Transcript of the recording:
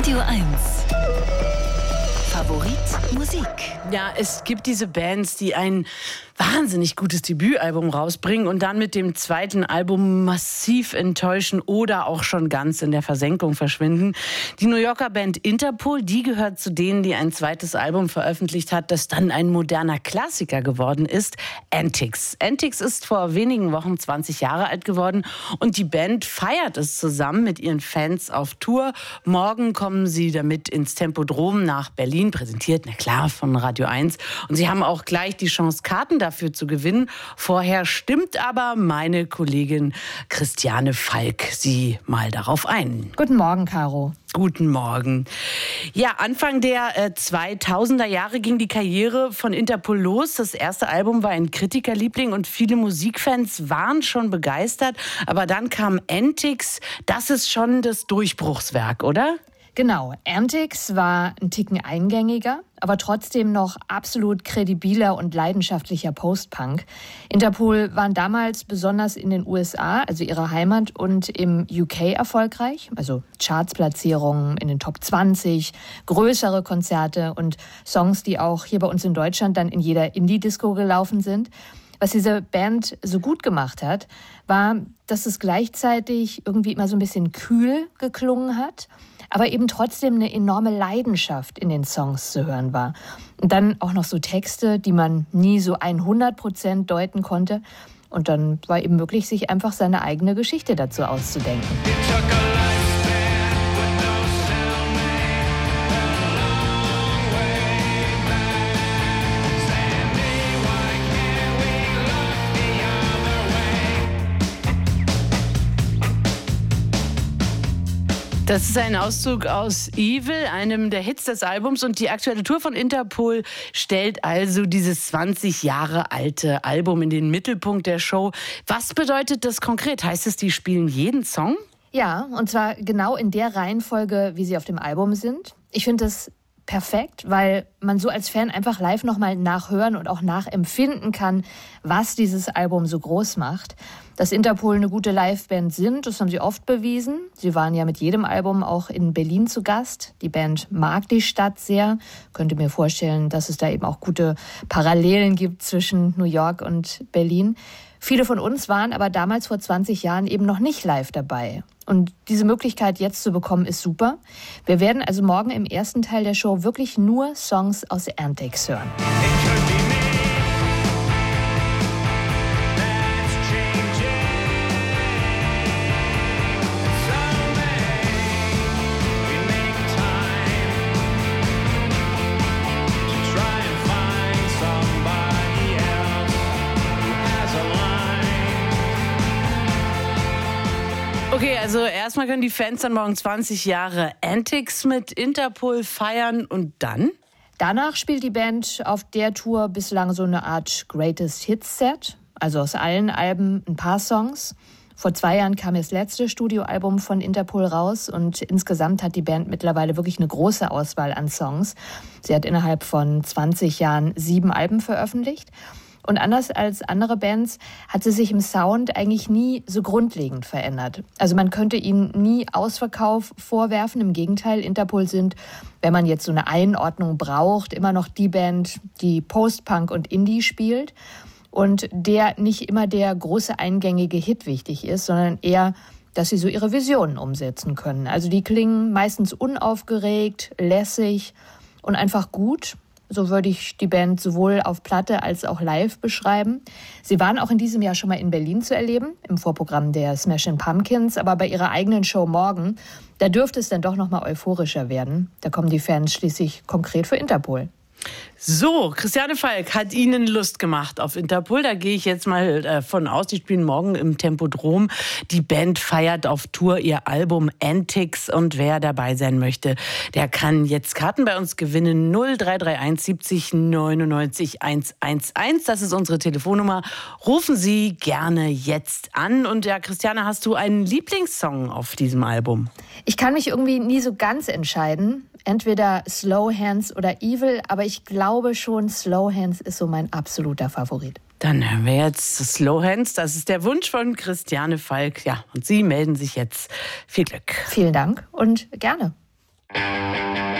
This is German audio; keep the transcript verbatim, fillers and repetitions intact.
Radio eins. Favorit Musik. Ja, es gibt diese Bands, die ein wahnsinnig gutes Debütalbum rausbringen und dann mit dem zweiten Album massiv enttäuschen oder auch schon ganz in der Versenkung verschwinden. Die New Yorker Band Interpol, die gehört zu denen, die ein zweites Album veröffentlicht hat, das dann ein moderner Klassiker geworden ist, Antics. Antics ist vor wenigen Wochen zwanzig Jahre alt geworden und die Band feiert es zusammen mit ihren Fans auf Tour. Morgen kommen sie damit ins Tempodrom nach Berlin, präsentiert, na klar, von Radio eins. Und sie haben auch gleich die Chance, Karten dafür zu gewinnen. Vorher stimmt aber meine Kollegin Christiane Falk sie mal darauf ein. Guten Morgen, Caro. Guten Morgen. Ja, Anfang der äh, zweitausender Jahre ging die Karriere von Interpol los. Das erste Album war ein Kritikerliebling und viele Musikfans waren schon begeistert. Aber dann kam Antics. Das ist schon das Durchbruchswerk, oder? Genau, Antics war ein Ticken eingängiger, aber trotzdem noch absolut kredibiler und leidenschaftlicher Post-Punk. Interpol waren damals besonders in den U S A, also ihrer Heimat, und im U K erfolgreich. Also Chartsplatzierungen in den Top zwanzig, größere Konzerte und Songs, die auch hier bei uns in Deutschland dann in jeder Indie-Disco gelaufen sind. Was diese Band so gut gemacht hat, war, dass es gleichzeitig irgendwie immer so ein bisschen kühl geklungen hat, aber eben trotzdem eine enorme Leidenschaft in den Songs zu hören war. Und dann auch noch so Texte, die man nie so hundert Prozent deuten konnte. Und dann war eben möglich, sich einfach seine eigene Geschichte dazu auszudenken. Das ist ein Auszug aus Evil, einem der Hits des Albums. Und die aktuelle Tour von Interpol stellt also dieses zwanzig Jahre alte Album in den Mittelpunkt der Show. Was bedeutet das konkret? Heißt es, die spielen jeden Song? Ja, und zwar genau in der Reihenfolge, wie sie auf dem Album sind. Ich finde das perfekt, weil man so als Fan einfach live nochmal nachhören und auch nachempfinden kann, was dieses Album so groß macht. Dass Interpol eine gute Liveband sind, das haben sie oft bewiesen. Sie waren ja mit jedem Album auch in Berlin zu Gast. Die Band mag die Stadt sehr. Könnte mir vorstellen, dass es da eben auch gute Parallelen gibt zwischen New York und Berlin. Viele von uns waren aber damals vor zwanzig Jahren eben noch nicht live dabei. Und diese Möglichkeit jetzt zu bekommen, ist super. Wir werden also morgen im ersten Teil der Show wirklich nur Songs aus Antics hören. Okay, also erstmal können die Fans dann morgen zwanzig Jahre Antics mit Interpol feiern und dann? Danach spielt die Band auf der Tour bislang so eine Art Greatest Hits Set, also aus allen Alben ein paar Songs. Vor zwei Jahren kam das letzte Studioalbum von Interpol raus und insgesamt hat die Band mittlerweile wirklich eine große Auswahl an Songs. Sie hat innerhalb von zwanzig Jahren sieben Alben veröffentlicht. Und anders als andere Bands hat sie sich im Sound eigentlich nie so grundlegend verändert. Also man könnte ihnen nie Ausverkauf vorwerfen. Im Gegenteil, Interpol sind, wenn man jetzt so eine Einordnung braucht, immer noch die Band, die Post-Punk und Indie spielt. Und der nicht immer der große eingängige Hit wichtig ist, sondern eher, dass sie so ihre Visionen umsetzen können. Also die klingen meistens unaufgeregt, lässig und einfach gut. So würde ich die Band sowohl auf Platte als auch live beschreiben. Sie waren auch in diesem Jahr schon mal in Berlin zu erleben, im Vorprogramm der Smashing Pumpkins. Aber bei ihrer eigenen Show morgen, da dürfte es dann doch noch mal euphorischer werden. Da kommen die Fans schließlich konkret für Interpol. So, Christiane Falk hat Ihnen Lust gemacht auf Interpol. Da gehe ich jetzt mal davon aus, die spielen morgen im Tempodrom. Die Band feiert auf Tour ihr Album Antics. Und wer dabei sein möchte, der kann jetzt Karten bei uns gewinnen. null drei drei eins siebzig neunundneunzig hundertelf. Das ist unsere Telefonnummer. Rufen Sie gerne jetzt an. Und ja, Christiane, hast du einen Lieblingssong auf diesem Album? Ich kann mich irgendwie nie so ganz entscheiden. Entweder Slow Hands oder Evil, aber ich glaube schon, Slow Hands ist so mein absoluter Favorit. Dann hören wir jetzt Slow Hands. Das ist der Wunsch von Christiane Falk. Ja, und Sie melden sich jetzt. Viel Glück. Vielen Dank und gerne. Musik